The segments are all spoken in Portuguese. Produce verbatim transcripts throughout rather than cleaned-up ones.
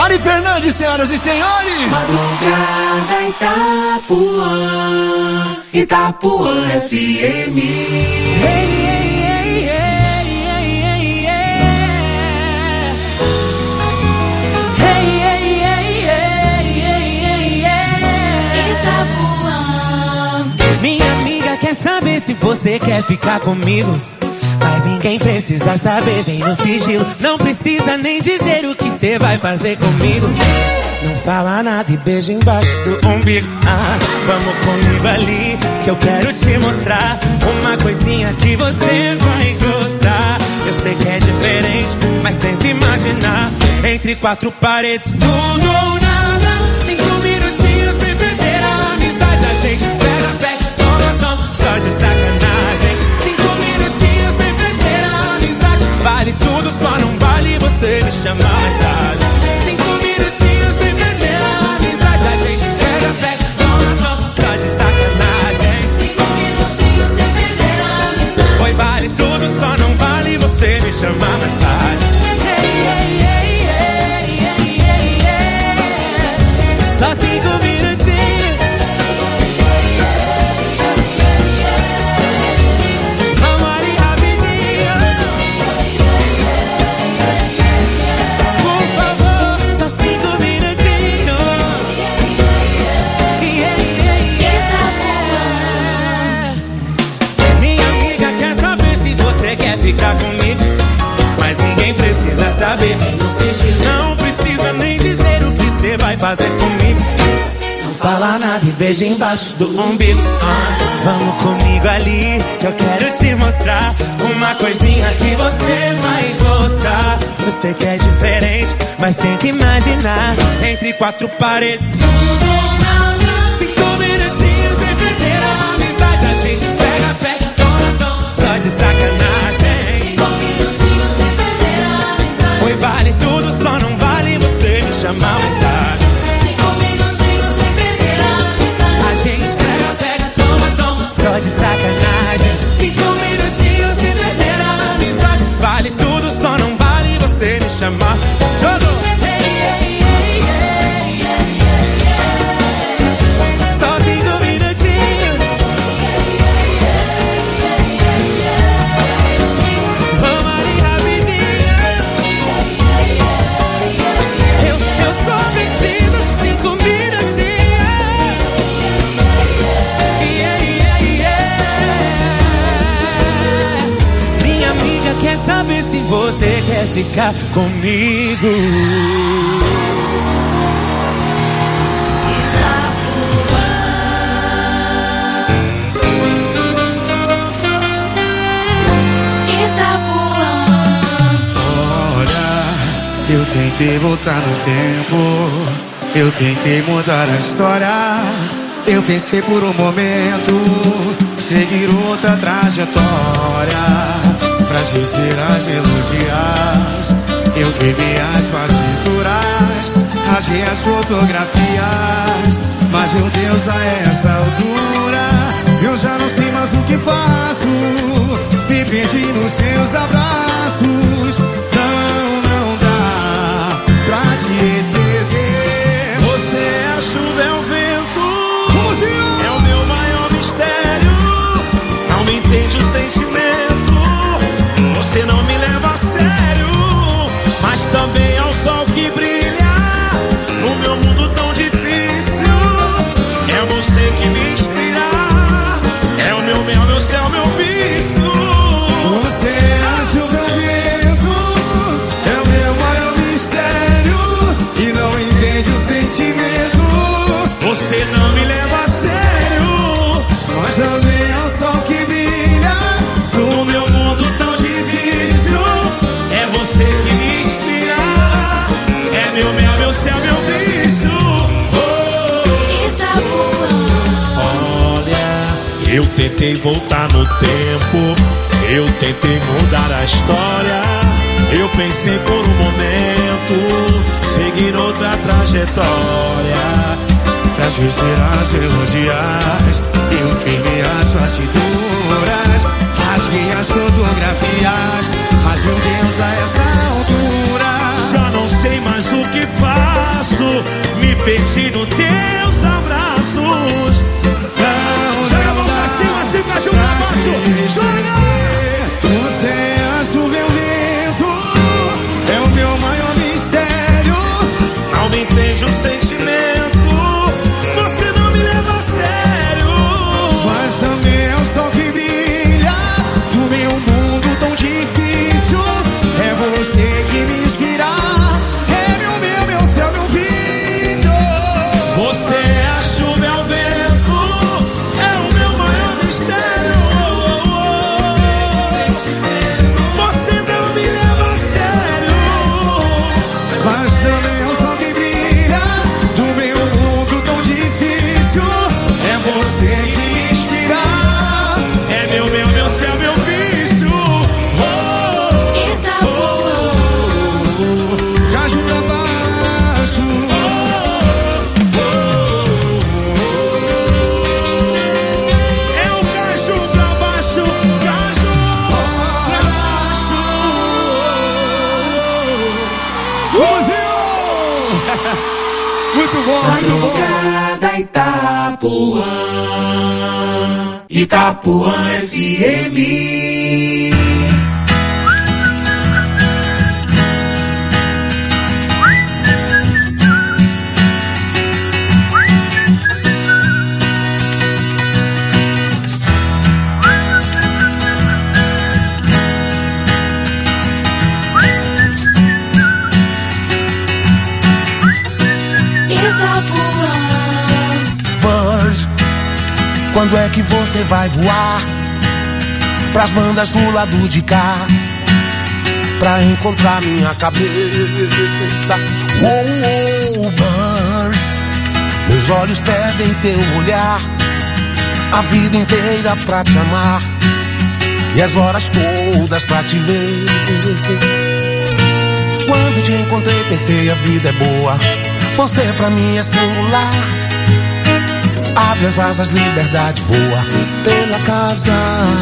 Mari Fernandes, senhoras e senhores. Madrugada Itapuã, Itapuã F M. Hey, hey, hey, hey, hey, hey, hey. Hey, hey, hey, hey, hey, hey, hey. Itapuã. Minha amiga quer saber se você quer ficar comigo, mas ninguém precisa saber, vem no sigilo. Não precisa nem dizer o que cê vai fazer comigo. Não fala nada e beija embaixo do umbigo. Ah, vamos comigo ali, que eu quero te mostrar uma coisinha que você vai gostar. Eu sei que é diferente, mas tenta imaginar. Entre quatro paredes, tudo ou nada. Cinco minutinhos sem perder a amizade. A gente pega, pega, toma, toma, só de sacanagem. Cinco minutinhos sem perder a amizade. Vale tudo, só não vale você me chamar mais tarde. Cinco minutinhos sem perder a amizade. A gente pega, pega, toma, toma, só de sacanagem. Cinco minutinhos sem perder a amizade. Oi, vale tudo, só não vale você me chamar mais tarde. Hey, hey, hey, hey, hey, hey, hey. Só cinco minutinhos. Vamos ali rapidinho. Por favor, só cinco minutinhos. Minha amiga quer saber se você quer ficar comigo, mas ninguém precisa saber. Não precisa nem dizer o que você vai fazer comigo. Não fala nada e beija embaixo do umbigo. Ah, vamos comigo ali, que eu quero te mostrar uma coisinha que você vai gostar. Eu sei que é diferente, mas tenta imaginar. Entre quatro paredes, tudo ou nada. Cinco minutinhos sem perder a amizade. A gente pega, pega, toma, toma, só de sacanagem. Cinco minutinhos sem perder a amizade. Oi, vale tudo, só não vale você me chamar mais tarde. Cinco minutinhos sem perder a amizade. A gente pega, pega, toma, toma, só de sacanagem. Cinco minutinhos sem perder a amizade. Vale tudo, só não vale você me chamar. Jogo! Só cinco minutinhos. Vamos ali rapidinho. Eu, eu só preciso de cinco minutinhos. Yeah, yeah, yeah. Minha amiga quer saber se você quer ficar comigo. Eu tentei voltar no tempo, eu tentei mudar a história. Eu pensei por um momento seguir outra trajetória. Pra esquecer as melodias, eu queimei as partituras, rasguei as fotografias. Mas meu Deus, a essa altura eu já não sei mais o que faço. Me perdi nos seus abraços. Não, não dá pra te esquecer. Você é a chuva, é o vento, é o meu maior mistério. Não me entende o sentimento, você não me leva a sério. Mas também é o sol que brilha no meu mundo tão difícil. É você que me inspira, é o meu mel, meu céu, meu vício. Você é a chuva, vento, é o meu maior mistério. E não entende o sentimento, você não me leva a sério. mas também é o sol que brilha no meu mundo tão difícil. É você que me inspira, é meu mel, meu céu, meu vício. Oh. Itapuã. Olha, eu tentei voltar no tempo, eu tentei mudar a história. Eu pensei por um momento seguir outra trajetória. pra esquecer as melodias. Eu queimei as partituras, rasguei as fotografias. Mas meu Deus, a essa altura já não sei mais o que faz. perdi nos teus abraços. Joga a mão pra cima, se caju pra baixo. Joga! Você é a chuva e o vento, é o meu maior mistério. Não me entende o sentimento, você não me leva a sério. Mas também é o sol que brilha do meu mundo tão difícil. É você que me inspira, é meu, meu, meu céu, meu vício. Você é a chuva, é o vento, é o meu maior mistério. Você não me leva a sério. Mas também é o sol que brilha do meu mundo tão difícil. É você que me inspira, É meu, meu, meu céu, meu vício. caju pra baixo. É o caju pra baixo, caju pra baixo. Muito bom, muito bom. Madrugada Itapuã, Itapuã F M. Bird, quando é que você vai voar pras bandas do lado de cá, pra encontrar minha cabeça? Oh, oh, Bird, meus olhos pedem teu olhar, a vida inteira pra te amar e as horas todas pra te ver. Quando te encontrei pensei a vida é boa, você pra mim é singular. Abre as asas, liberdade voa pela casa.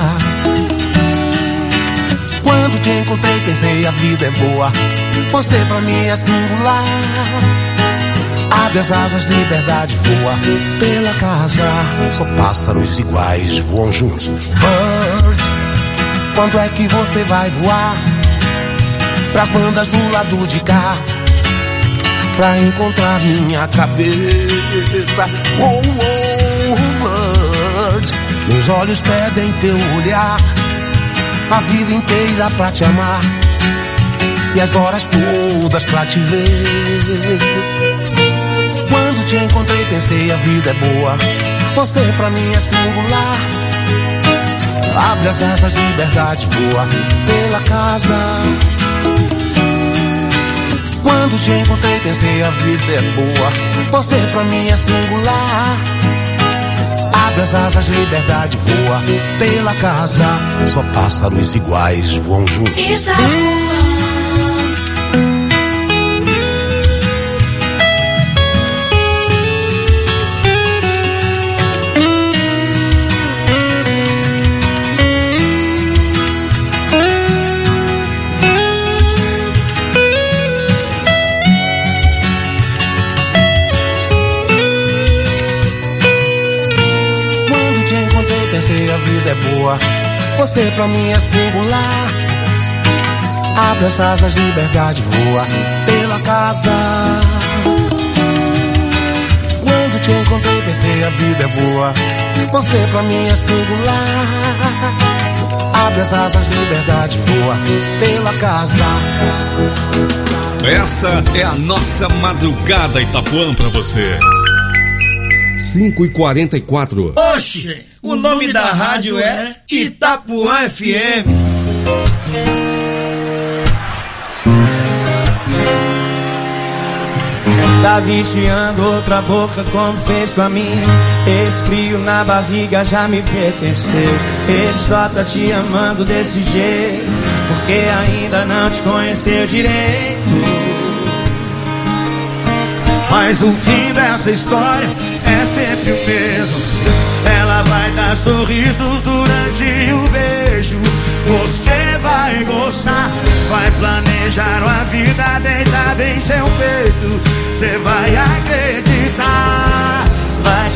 Quando te encontrei pensei a vida é boa, você pra mim é singular. Abre as asas, liberdade voa pela casa. Só pássaros iguais voam juntos. Bird, quando é que você vai voar pras bandas do lado de cá, pra encontrar minha cabeça? Oh, oh, Bird, meus olhos pedem teu olhar, a vida inteira pra te amar e as horas todas pra te ver. Quando te encontrei pensei a vida é boa, você pra mim é singular. Abre as asas, liberdade voa pela casa. Quando te encontrei pensei a vida é boa, você pra mim é singular. Abre as asas, liberdade voa pela casa. Só pássaros iguais voam juntos. Pensei a vida é boa, você pra mim é singular. Abre as asas, liberdade voa pela casa. Quando te encontrei pensei a vida é boa, você pra mim é singular. Abre as asas, liberdade voa pela casa. Essa é a nossa Madrugada Itapuã pra você. cinco e quarenta e quatro. Oxe, o nome da rádio é Itapuã F M. Tá viciando outra boca como fez com a minha. Esse frio na barriga já me pertenceu. Ele só tá te amando desse jeito porque ainda não te conheceu direito. Mas o fim dessa história é sempre o mesmo. Ela vai dar sorrisos durante o beijo. Você vai gostar, vai planejar uma vida deitada em seu peito. Você vai acreditar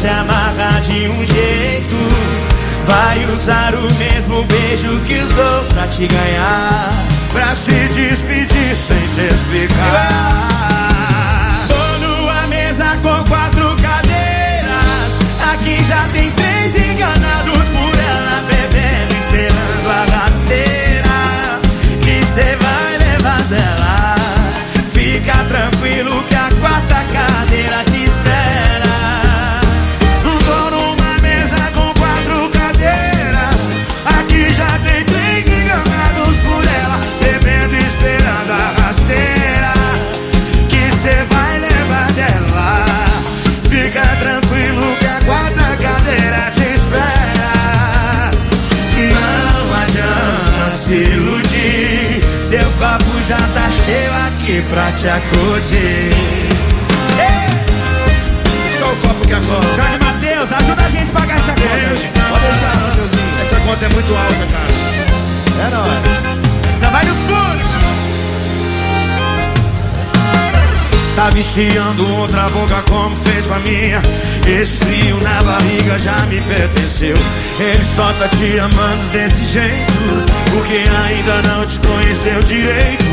te amarrar de um jeito, vai usar o mesmo beijo que usou pra te ganhar, pra se despedir sem se explicar. Tô numa mesa com quatro cadeiras, aqui já tem três enganados por ela, bebendo, esperando a rasteira que cê vai levar dela. Fica tranquilo que a quarta cadeira te espera. Tô numa mesa com quatro cadeiras, aqui já tem três enganados por ela, bebendo, esperando a rasteira que cê vai levar dela. Fica tranquilo que a quarta cadeira te espera. Não adianta se iludir, seu copo já tá cheio aqui pra te acudir. Só o copo que acorda. Jorge Matheus, ajuda a gente a pagar essa conta. Pode deixar, Mateuzinho. Essa conta é muito alta, cara. É nóis. Essa vai no furo. Tá viciando outra boca como fez com a minha. Esse frio na barriga já me pertenceu. Ele só tá te amando desse jeito porque ainda não te conheceu direito.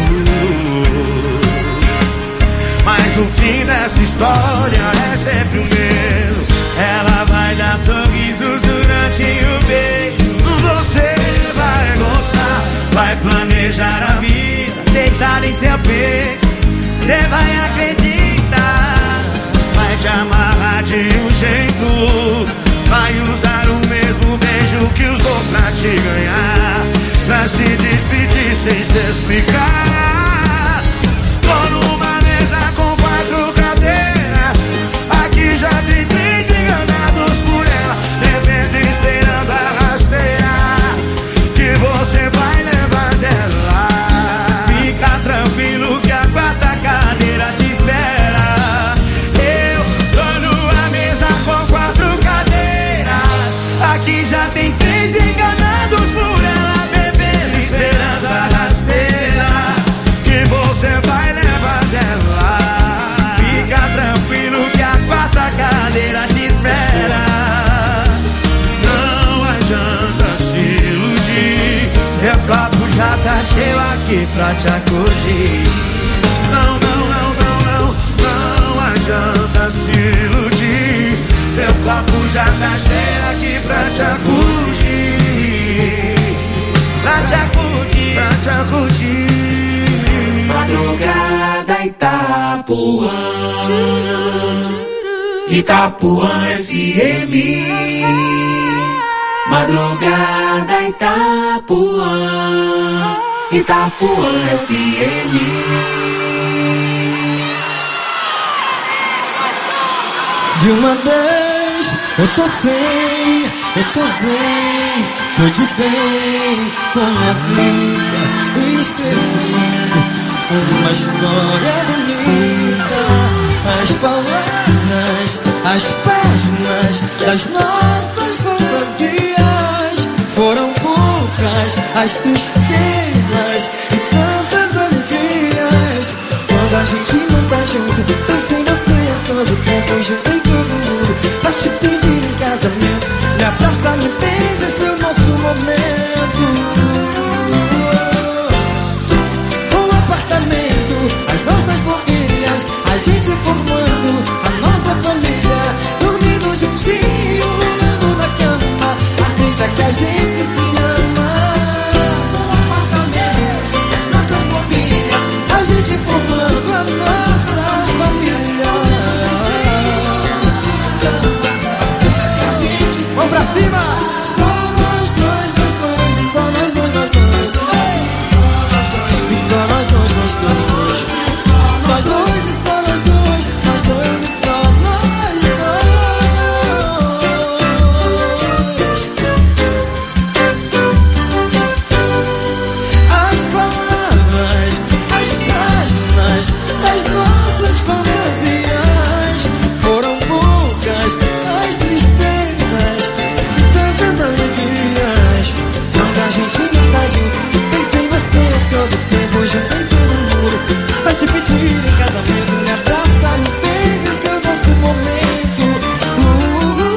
Mas o fim dessa história é sempre o mesmo. Ela vai dar sorrisos durante o beijo. Você vai gostar, vai planejar a vida deitada em seu peito. Cê vai acreditar, vai te amarrar de um jeito, vai usar o mesmo beijo que usou pra te ganhar, pra se despedir sem se explicar. Tô numa mesa com quatro cadeiras, aqui já tem três enganados por ela, bebendo, esperando a rasteira que você vai levar dela. Fica tranquilo que a quarta cadeira te espera. Eu tô numa mesa com quatro cadeiras, aqui já tem três enganados por ela, bebendo, esperando a rasteira que você vai levar dela. Fica tranquilo que a quarta cadeira te espera. Não adianta se iludir, seu copo já tá cheio aqui pra te acudir. Não, não, não, não, não, não adianta se iludir, seu copo já tá cheio aqui pra te acudir. Pra te acudir, pra te acudir. Madrugada Itapuã, Itapuã F M. Madrugada Itapuã, Itapuã F M. De uma vez eu tô sem, eu tô sem, tô de bem com a vida, escrevendo uma história bonita. As palavras, as páginas das nossas fantasias foram poucas, as tristezas e tantas alegrias. Quando a gente não tá junto, penso em você a todo tempo, junto em todo mundo, pra te pedir em casamento. Me abraça, me beija, esse é o nosso momento. O apartamento, as nossas famílias, a gente formando a nossa família, dormindo juntinho, rolando na cama. Aceita que a gente se ama. O apartamento, as nossas famílias, a gente formando a nossa família. Aceita que a gente se ama. Vamos pra cima! Só nós dois, nós dois, só nós dois, nós dois. E só nós dois, nós dois. Nós dois e só nós dois, nós dois e só nós dois. As palavras, as páginas das nossas fantasias foram poucas, as tristezas e tantas alegrias. Quando a gente não tá junto, pensa em você todo tempo, junto em todo mundo, pra te pedir em casamento. Me abraça, me beija, esse é o nosso momento. uh, uh, uh.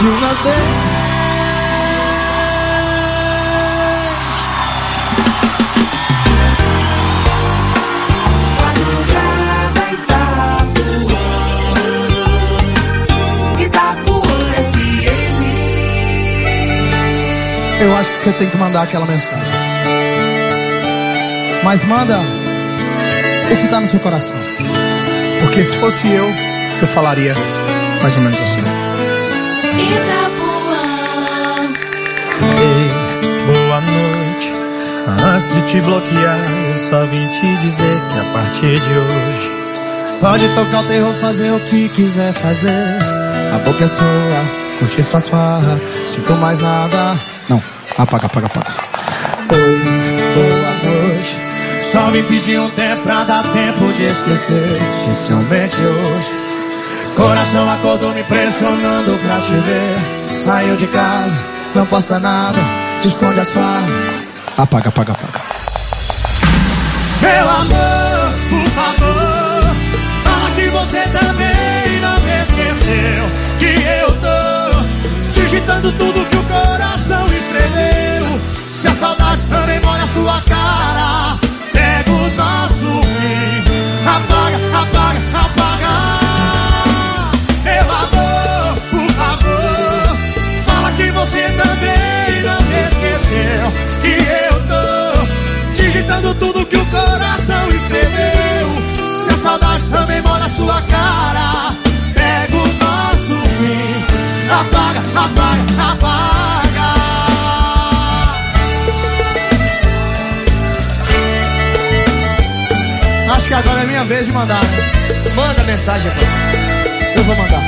uma vez. Eu acho que você tem que mandar aquela mensagem. Mas manda o que tá no seu coração. Porque se fosse eu, eu falaria mais ou menos assim. Itapuã. Ei, boa noite. Antes de te bloquear, eu só vim te dizer que a partir de hoje pode tocar o terror, fazer o que quiser fazer. A boca é sua, curtir suas farras. Sinto mais nada. Não, apaga, apaga, apaga. Oi, boa noite. Só me pedir um tempo pra dar tempo de esquecer. Especialmente hoje. Coração acordou me pressionando pra te ver. Saiu de casa, não posta nada, esconde as farras. Apaga, apaga, apaga. Meu amor, por favor, fala que você também não me esqueceu. Que eu tô digitando tudo que o coração escreveu. Se a saudade também molha a sua cara, pega o nosso fim. Apaga, apaga, apaga. Meu amor, por favor, fala que você também não me esqueceu. Que eu tô digitando tudo que o coração escreveu. Se a saudade também molha a sua cara, pega o nosso fim. Apaga, apaga, apaga. Acho que agora é minha vez de mandar, né? Manda mensagem aqui. Eu vou mandar.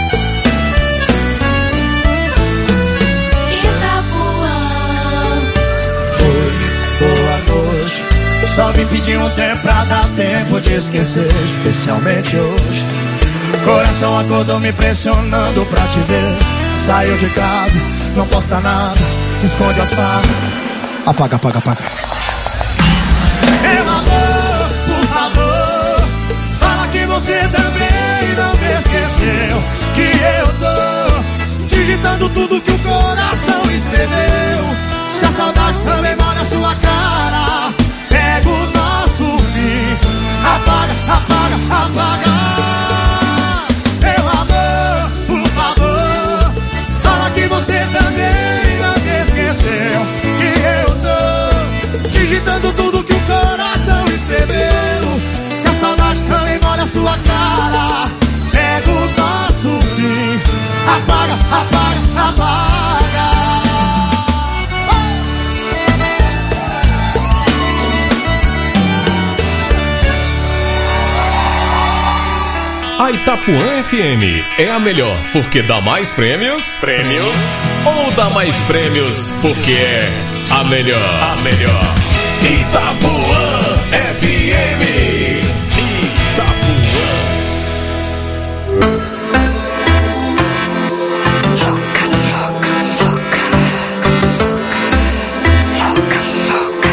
Itapuã. Oi, boa noite. Só vim pedir um tempo pra dar tempo de esquecer. Especialmente hoje. Coração acordou me pressionando pra te ver. Saiu de casa, não posta nada, esconde as farras. Apaga, apaga, apaga. Meu amor, por favor, fala que você também não me esqueceu. Que eu tô digitando tudo que o coração escreveu. Se a saudade também molha a sua cara, pega o nosso fim. Apaga, apaga, apaga. Meu amor, por favor, fala que você também não me esqueceu. Que eu tô digitando tudo que o coração escreveu. Se a saudade também molha a sua cara, pega o nosso fim. Apaga, apaga, apaga. A Itapuã F M é a melhor porque dá mais prêmios? Prêmios? Ou dá mais prêmios porque é a melhor? A melhor. Itapuã F M. Itapuã. Louca, louca, louca. Louca, louca,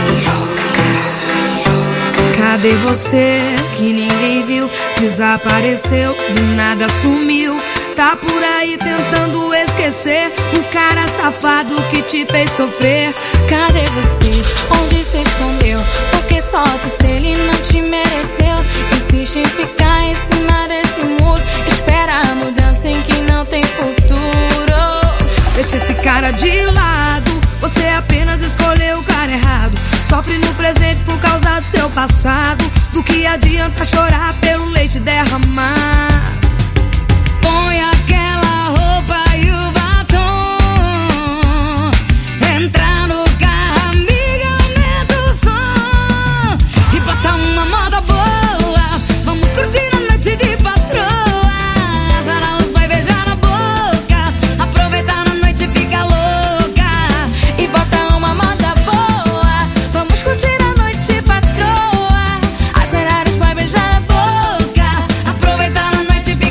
louca. Cadê você que ninguém viu? Desapareceu, do nada sumiu. Tá por aí tentando esquecer um cara safado que te fez sofrer. Cadê você? Onde se escondeu? Porque só você, ele não te mereceu. Insiste em ficar em cima desse muro. Espera a mudança em que não tem futuro. Deixa esse cara de lado. Você apenas escolheu o cara errado. Sofre no presente por causa do seu passado. Do que adianta chorar pelo leite derramar? Põe aquela roupa e o batom. Entra no carro, amiga, aumenta o som. E bota uma moda boa. Vamos curtir a noite de patroa. Zara os vai beijar na boca. Aproveitar a noite e fica louca. E bota uma moda boa. Vamos curtir a noite patroa. As Zara os vai beijar na boca. Aproveitar a noite e fica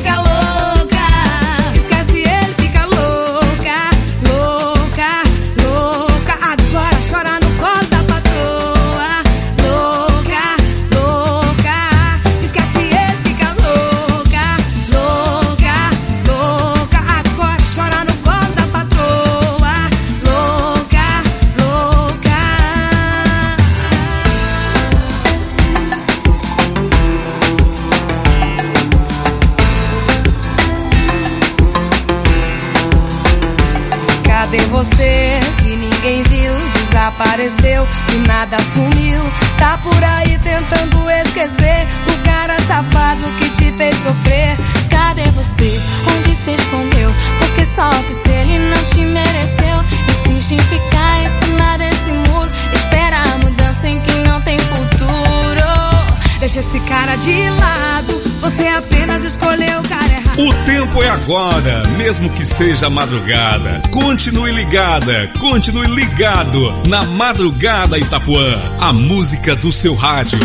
Cadê você que ninguém viu? Desapareceu, do nada sumiu. Tá por aí tentando esquecer o cara safado que te fez sofrer. Cadê você? Onde se escondeu? Porque só se ele não te mereceu. Insiste em ficar em cima desse muro. Espera a mudança em quem não tem futuro. Deixa esse cara de lado, você apenas escolheu o cara errado. O tempo é agora, mesmo que seja madrugada. Continue ligada, continue ligado na Madrugada Itapuã, a música do seu rádio.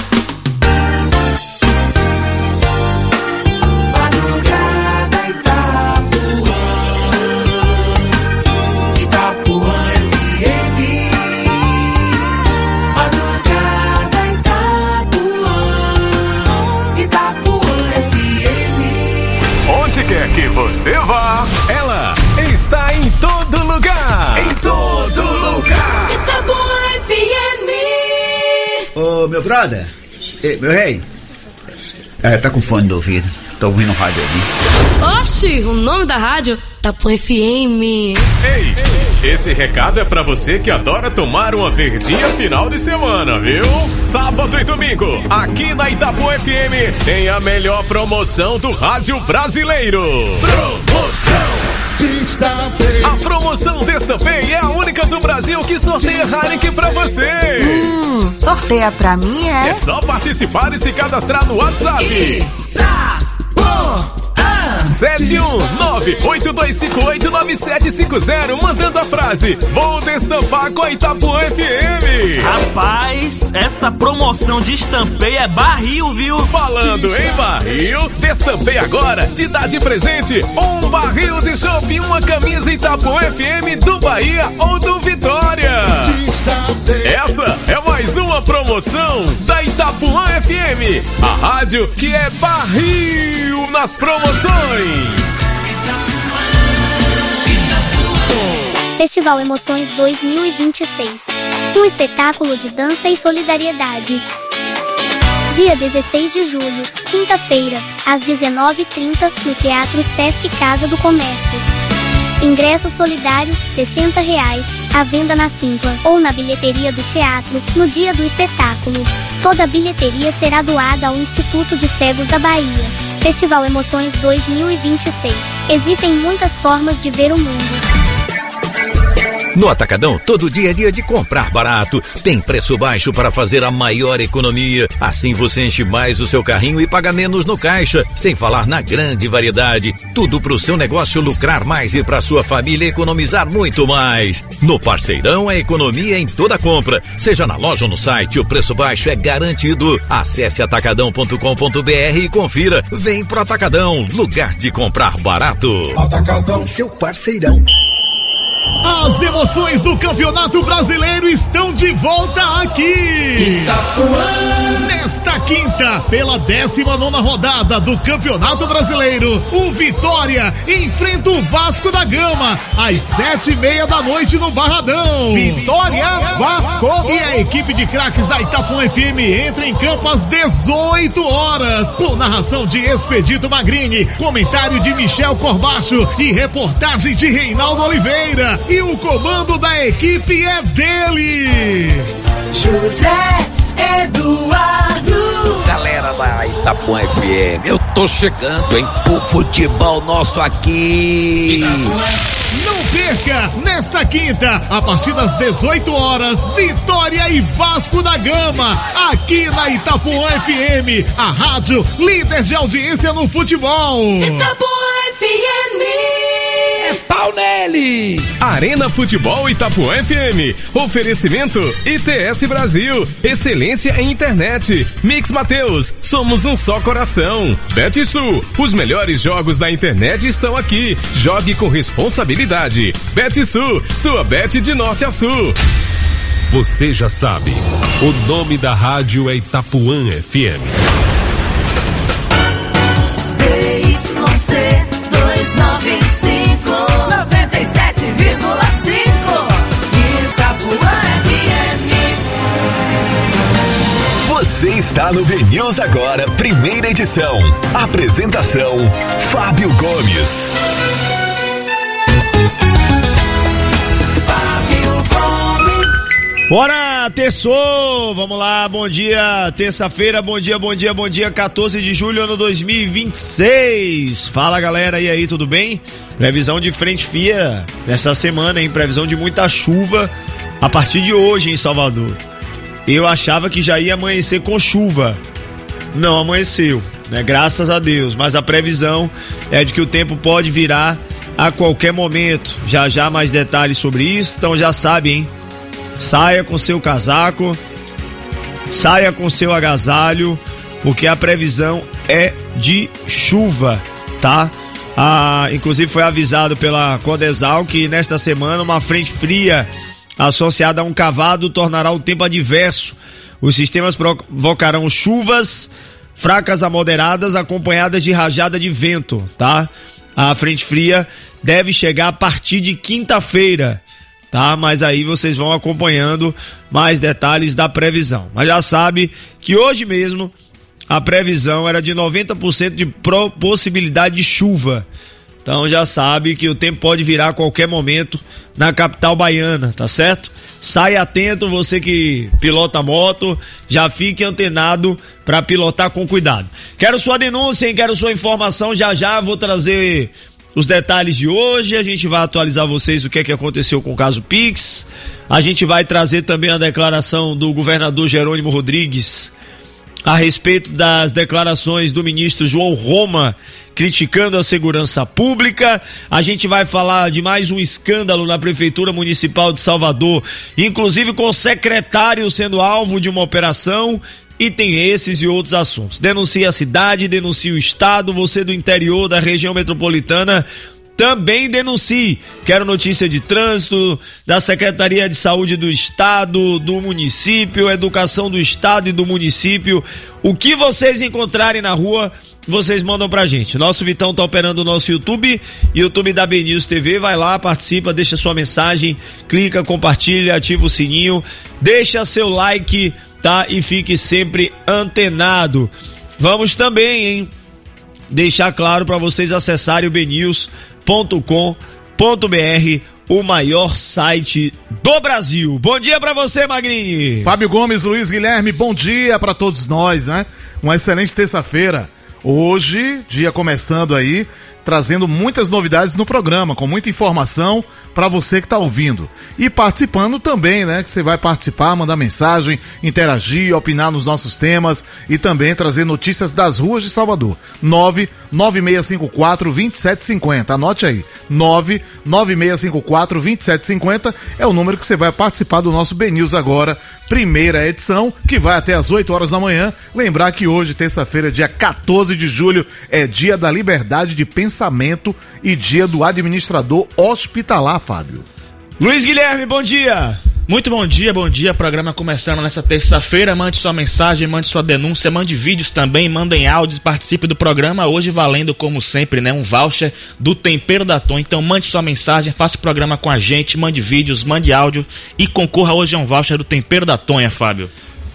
Quer que você vá, ela está em todo lugar. Em todo lugar. Itapuã F M. Ô, meu brother, eh, meu rei, é, tá com fone do ouvido, tô ouvindo rádio ali. Oxi, o nome da rádio, Itapuã F M. Ei, esse recado é pra você que adora tomar uma verdinha final de semana, viu? Sábado e domingo, aqui na Itapuã F M, tem a melhor promoção do rádio brasileiro. Promoção Destampei. A promoção Destampei é a única do Brasil que sorteia Heineken pra você. Hum, sorteia pra mim, é? É só participar e se cadastrar no WhatsApp. Itapuã. sete um nove oito dois cinco oito nove sete cinco zero, mandando a frase: vou destampar com a Itapuã F M. Rapaz, essa promoção de Destampei é barril, viu? Falando em barril, Destampei agora te dá de presente um barril de chopp e uma camisa Itapuã F M do Bahia ou do Vitória. Essa é mais uma promoção da Itapuã F M, a rádio que é barril nas promoções. Festival Emoções dois mil e vinte e seis. Um espetáculo de dança e solidariedade. Dia dezesseis de julho, quinta-feira, às dezenove e trinta, no Teatro Sesc Casa do Comércio. Ingresso solidário, sessenta reais, à venda na Simpla ou na bilheteria do teatro, no dia do espetáculo. Toda a bilheteria será doada ao Instituto de Cegos da Bahia. Festival Emoções dois mil e vinte e seis. Existem muitas formas de ver o mundo. No Atacadão, todo dia é dia de comprar barato. Tem preço baixo para fazer a maior economia. Assim você enche mais o seu carrinho e paga menos no caixa. Sem falar na grande variedade. Tudo para o seu negócio lucrar mais e para sua família economizar muito mais. No Parceirão, a economia em toda compra. Seja na loja ou no site, o preço baixo é garantido. Acesse atacadão ponto com ponto br e confira. Vem pro Atacadão, lugar de comprar barato. Atacadão, seu parceirão. As emoções do Campeonato Brasileiro estão de volta aqui. Itapuã. Nesta quinta, pela décima nona rodada do Campeonato Brasileiro, o Vitória enfrenta o Vasco da Gama às sete e meia da noite no Barradão. Vitória, Vasco e a equipe de craques da Itapuã F M entra em campo às dezoito horas, com narração de Expedito Magrini, comentário de Michel Corbacho e reportagem de Reinaldo Oliveira. E o comando da equipe é dele, José Eduardo. Galera da Itapuã F M, eu tô chegando, hein, pro futebol nosso aqui. Não perca, nesta quinta, a partir das dezoito horas, Vitória e Vasco da Gama, aqui na Itapuã F M, a rádio líder de audiência no futebol. Itapuã F M. É pau neles! Arena Futebol Itapuã F M. Oferecimento I T S Brasil. Excelência em internet. Mix Mateus. Somos um só coração. BetSul. Os melhores jogos da internet estão aqui. Jogue com responsabilidade. BetSul. Sua bet de norte a sul. Você já sabe. O nome da rádio é Itapuã F M. Z Y C duzentos e noventa e cinco, noventa e sete vírgula cinco, Itapuã F M. Você está no B News Agora, primeira edição. Apresentação: Fábio Gomes. Bora, terçou! Vamos lá, bom dia, terça-feira, bom dia, bom dia, bom dia, quatorze de julho, ano dois mil e vinte e seis. Fala, galera, e aí, tudo bem? Previsão de frente fria nessa semana, hein? Previsão de muita chuva a partir de hoje em Salvador. Eu achava que já ia amanhecer com chuva. Não amanheceu, né? Graças a Deus, mas a previsão é de que o tempo pode virar a qualquer momento. Já já mais detalhes sobre isso, então já sabe, hein? Saia com seu casaco, saia com seu agasalho, porque a previsão é de chuva, tá? Ah, inclusive foi avisado pela Codesal que nesta semana uma frente fria associada a um cavado tornará o tempo adverso. Os sistemas provocarão chuvas fracas a moderadas acompanhadas de rajada de vento, tá? A frente fria deve chegar a partir de quinta-feira, tá? Mas aí vocês vão acompanhando mais detalhes da previsão. Mas já sabe que hoje mesmo a previsão era de noventa por cento de possibilidade de chuva. Então já sabe que o tempo pode virar a qualquer momento na capital baiana, tá certo? Sai atento, você que pilota moto, já fique antenado para pilotar com cuidado. Quero sua denúncia, hein? Quero sua informação, já já vou trazer os detalhes de hoje, a gente vai atualizar vocês o que é que aconteceu com o caso Pix, a gente vai trazer também a declaração do governador Jerônimo Rodrigues a respeito das declarações do ministro João Roma criticando a segurança pública. A gente vai falar de mais um escândalo na Prefeitura Municipal de Salvador, inclusive com o secretário sendo alvo de uma operação. E tem esses e outros assuntos. Denuncie a cidade, denuncie o estado, você do interior da região metropolitana também denuncie. Quero notícia de trânsito, da Secretaria de Saúde do Estado, do município, educação do estado e do município. O que vocês encontrarem na rua, vocês mandam pra gente. Nosso Vitão tá operando o nosso YouTube, YouTube da B News T V. Vai lá, participa, deixa sua mensagem, clica, compartilha, ativa o sininho, deixa seu like, tá? E fique sempre antenado. Vamos também, hein, deixar claro para vocês acessarem o b news ponto com ponto b r, o maior site do Brasil. Bom dia para você, Magrini. Fábio Gomes, Luiz Guilherme, bom dia para todos nós, né? Uma excelente terça-feira. Hoje, dia começando aí, trazendo muitas novidades no programa, com muita informação para você que tá ouvindo. E participando também, né? Que você vai participar, mandar mensagem, interagir, opinar nos nossos temas e também trazer notícias das ruas de Salvador. nove nove seis cinco quatro, dois sete cinco zero. Anote aí. nove nove seis cinco quatro, dois sete cinco zero é o número que você vai participar do nosso B News agora, primeira edição, que vai até às oito horas da manhã. Lembrar que hoje, terça-feira, dia quatorze de julho, é dia da liberdade de pensamento e dia do administrador hospitalar, Fábio. Luiz Guilherme, bom dia. Muito bom dia, bom dia, programa começando nessa terça-feira. Mande sua mensagem, mande sua denúncia, mande vídeos também, mandem áudios, participe do programa, hoje valendo como sempre, né, um voucher do Tempero da Tonha. Então mande sua mensagem, faça o programa com a gente, mande vídeos, mande áudio e concorra hoje a um voucher do Tempero da Tonha, Fábio.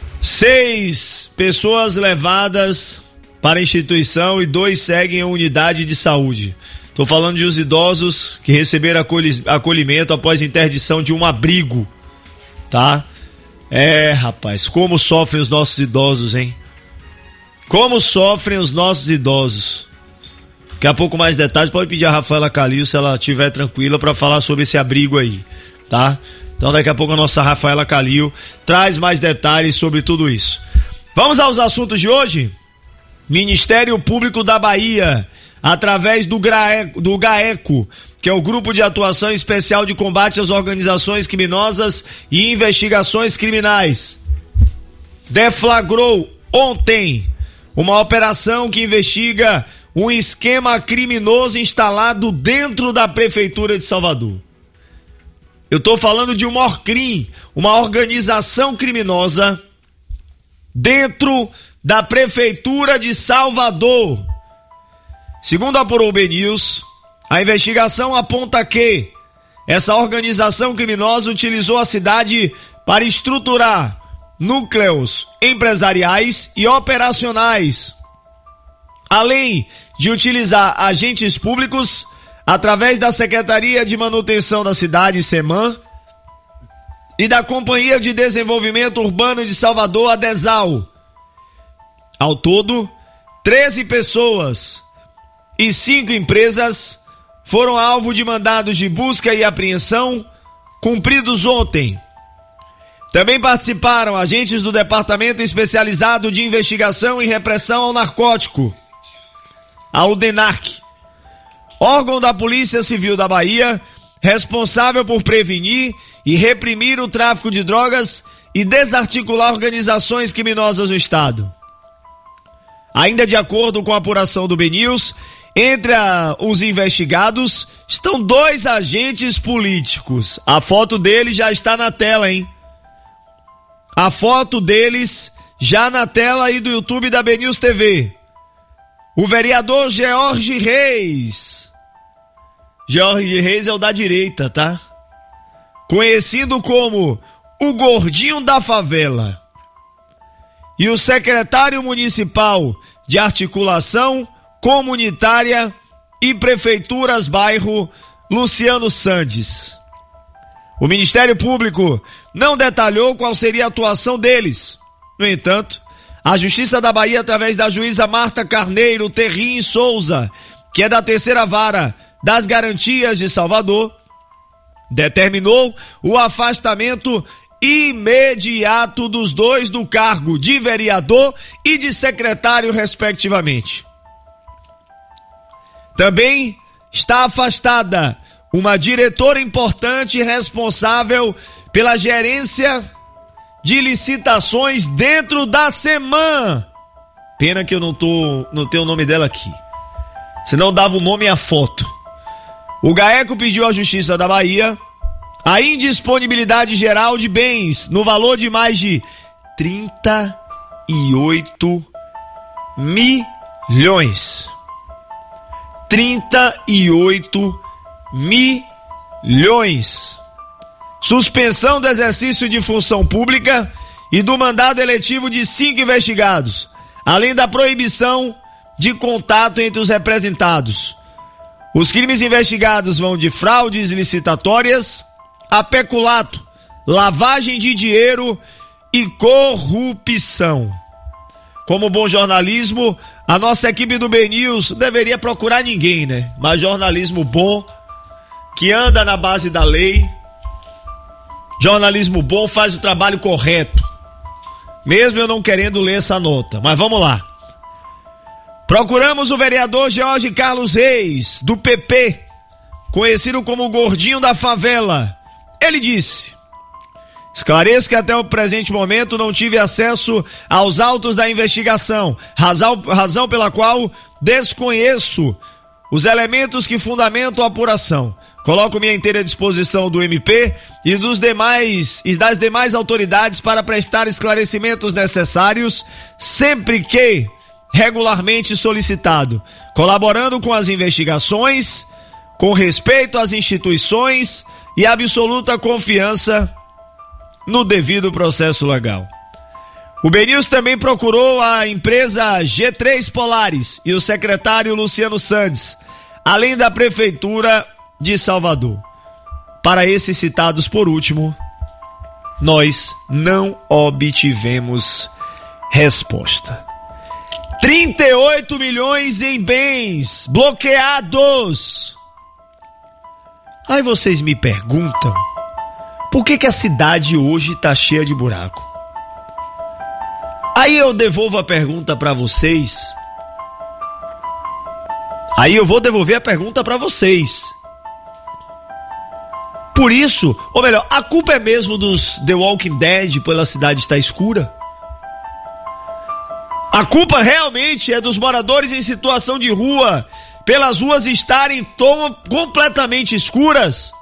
Seis pessoas levadas para a instituição e dois seguem a unidade de saúde. Tô falando de os idosos que receberam acolhimento após interdição de um abrigo, tá? É, rapaz, como sofrem os nossos idosos, hein? Como sofrem os nossos idosos. Daqui a pouco mais detalhes, pode pedir a Rafaela Calil, se ela estiver tranquila, para falar sobre esse abrigo aí, tá? Então daqui a pouco a nossa Rafaela Calil traz mais detalhes sobre tudo isso. Vamos aos assuntos de hoje? Ministério Público da Bahia, através do, GRAECO, do GAECO, que é o Grupo de Atuação Especial de Combate às Organizações Criminosas e Investigações Criminais, deflagrou ontem uma operação que investiga um esquema criminoso instalado dentro da Prefeitura de Salvador. Eu estou falando de uma ORCRIM, uma organização criminosa dentro da Prefeitura de Salvador. Segundo apurou o B News, a investigação aponta que essa organização criminosa utilizou a cidade para estruturar núcleos empresariais e operacionais, além de utilizar agentes públicos através da Secretaria de Manutenção da Cidade, SEMAN, e da Companhia de Desenvolvimento Urbano de Salvador, a DESAL. Ao todo, treze pessoas e cinco empresas foram alvo de mandados de busca e apreensão cumpridos ontem. Também participaram agentes do Departamento Especializado de Investigação e Repressão ao Narcótico, a UDENARC, órgão da Polícia Civil da Bahia, responsável por prevenir e reprimir o tráfico de drogas e desarticular organizações criminosas no estado. Ainda de acordo com a apuração do B News, entre a, os investigados estão dois agentes políticos. A foto deles já está na tela, hein? A foto deles já na tela aí do YouTube da B News T V. O vereador George Reis. George Reis é o da direita, tá? Conhecido como o Gordinho da Favela. E o secretário municipal de Articulação Comunitária e Prefeituras Bairro, Luciano Sandes. O Ministério Público não detalhou qual seria a atuação deles. No entanto, a Justiça da Bahia, através da juíza Marta Carneiro Terrim Souza, que é da terceira vara das Garantias de Salvador, determinou o afastamento imediato dos dois do cargo de vereador e de secretário, respectivamente. Também está afastada uma diretora importante responsável pela gerência de licitações dentro da SEMAN. Pena que eu não tô, não tenho o nome dela aqui. Senão dava o nome e a foto. O GAECO pediu à Justiça da Bahia a indisponibilidade geral de bens no valor de mais de trinta e oito milhões. trinta e oito milhões. Suspensão do exercício de função pública e do mandado eletivo de cinco investigados, além da proibição de contato entre os representados. Os crimes investigados vão de fraudes licitatórias a peculato, lavagem de dinheiro e corrupção. Como bom jornalismo, a nossa equipe do B News deveria procurar ninguém, né? Mas jornalismo bom, que anda na base da lei, jornalismo bom faz o trabalho correto. Mesmo eu não querendo ler essa nota, mas vamos lá. Procuramos o vereador George Carlos Reis, do P P, conhecido como o Gordinho da Favela. Ele disse: esclareço que até o presente momento não tive acesso aos autos da investigação, razão, razão pela qual desconheço os elementos que fundamentam a apuração. Coloco minha inteira disposição do M P e dos demais e das demais autoridades para prestar esclarecimentos necessários sempre que regularmente solicitado, colaborando com as investigações, com respeito às instituições e absoluta confiança no devido processo legal. O B News também procurou a empresa G três Polaris e o secretário Luciano Sandes, além da Prefeitura de Salvador. Para esses citados por último, nós não obtivemos resposta. trinta e oito milhões em bens bloqueados. Aí vocês me perguntam, por que que a cidade hoje tá cheia de buraco? Aí eu devolvo a pergunta para vocês. Aí eu vou devolver a pergunta para vocês. Por isso, ou melhor, a culpa é mesmo dos The Walking Dead pela cidade estar escura? A culpa realmente é dos moradores em situação de rua, pelas ruas estarem tão completamente escuras?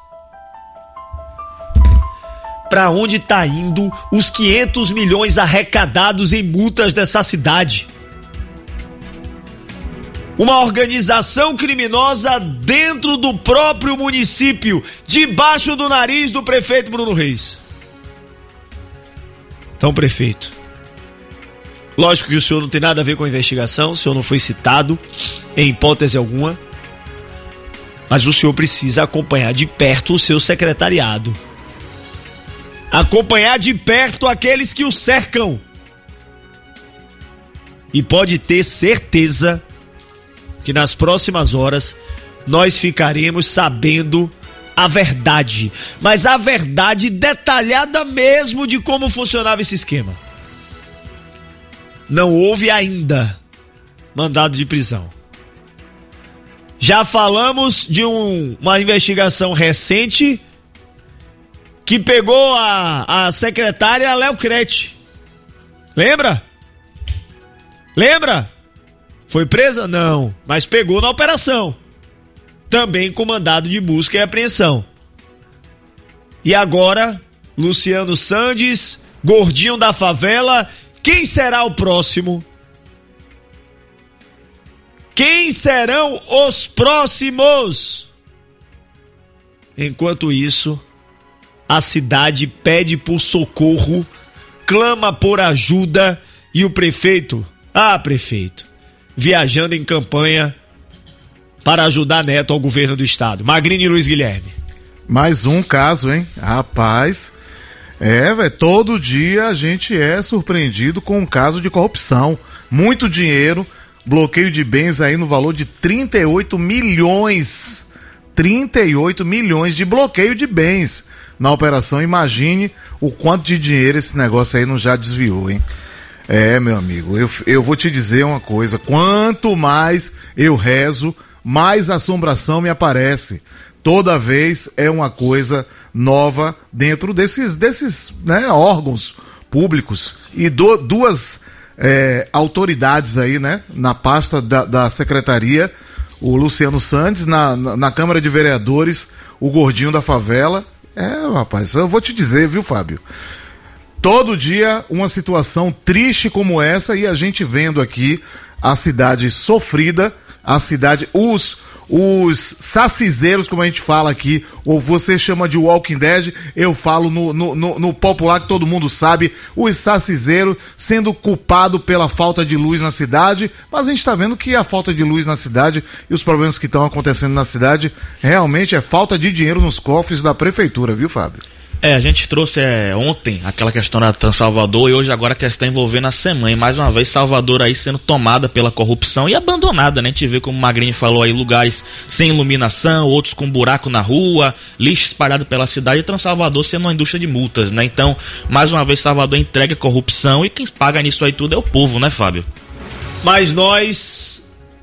Para onde está indo os quinhentos milhões arrecadados em multas dessa cidade? Uma organização criminosa dentro do próprio município, debaixo do nariz do prefeito Bruno Reis. Então, prefeito, lógico que o senhor não tem nada a ver com a investigação, o senhor não foi citado em hipótese alguma, mas o senhor precisa acompanhar de perto o seu secretariado. acompanhar de perto aqueles que o cercam. E pode ter certeza que nas próximas horas nós ficaremos sabendo a verdade, mas a verdade detalhada mesmo de como funcionava esse esquema. Não houve ainda mandado de prisão. Já falamos de um, uma investigação recente que pegou a, a secretária Léo Crete. Lembra? Lembra? Foi presa? Não, mas pegou na operação. Também com mandado de busca e apreensão. E agora, Luciano Sandes, gordinho da favela, quem será o próximo? Quem serão os próximos? Enquanto isso, a cidade pede por socorro, clama por ajuda e o prefeito, ah, prefeito, viajando em campanha para ajudar Neto ao governo do estado. Magrini e Luiz Guilherme. Mais um caso, hein? Rapaz, é, velho, todo dia a gente é surpreendido com um caso de corrupção. Muito dinheiro, bloqueio de bens aí no valor de trinta e oito milhões. trinta e oito milhões de bloqueio de bens na operação. Imagine o quanto de dinheiro esse negócio aí não já desviou, hein? É, meu amigo, eu, eu vou te dizer uma coisa, quanto mais eu rezo, mais assombração me aparece. Toda vez é uma coisa nova dentro desses, desses né, órgãos públicos. E do, duas é, autoridades aí, né, na pasta da, da secretaria, o Luciano Sandes, na, na, na Câmara de Vereadores, o gordinho da favela. É, rapaz, eu vou te dizer, viu, Fábio? Todo dia uma situação triste como essa e a gente vendo aqui a cidade sofrida, a cidade, os, os sacizeiros, como a gente fala aqui, ou você chama de Walking Dead, eu falo no, no, no, no popular que todo mundo sabe, os sacizeiros sendo culpado pela falta de luz na cidade, mas a gente tá vendo que a falta de luz na cidade e os problemas que estão acontecendo na cidade realmente é falta de dinheiro nos cofres da prefeitura, viu, Fábio? É, a gente trouxe é, ontem aquela questão da Trans-Salvador e hoje agora a questão envolvendo a SEMAN. E mais uma vez Salvador aí sendo tomada pela corrupção e abandonada, né? A gente vê, como o Magrini falou aí, lugares sem iluminação, outros com buraco na rua, lixo espalhado pela cidade, e Trans-Salvador sendo uma indústria de multas, né? Então, mais uma vez Salvador entrega a corrupção e quem paga nisso aí tudo é o povo, né, Fábio? Mas nós,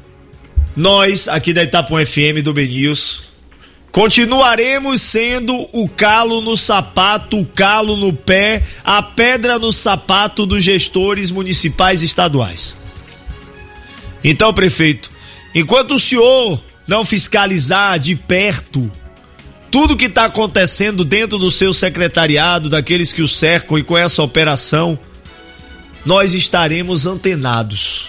nós aqui da Itapuã F M do B News, continuaremos sendo o calo no sapato, o calo no pé, a pedra no sapato dos gestores municipais e estaduais. Então, prefeito, enquanto o senhor não fiscalizar de perto tudo que está acontecendo dentro do seu secretariado, daqueles que o cercam e com essa operação, nós estaremos antenados.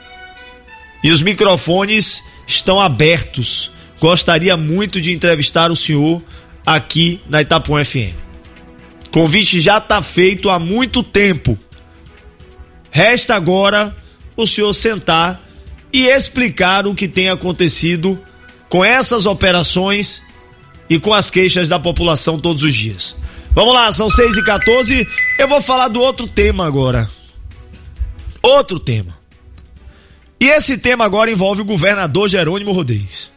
E os microfones estão abertos. Gostaria muito de entrevistar o senhor aqui na Itapuã F M. O convite já está feito há muito tempo. Resta agora o senhor sentar e explicar o que tem acontecido com essas operações e com as queixas da população todos os dias. Vamos lá, são seis e quatorze. Eu vou falar do outro tema agora. Outro tema. E esse tema agora envolve o governador Jerônimo Rodrigues.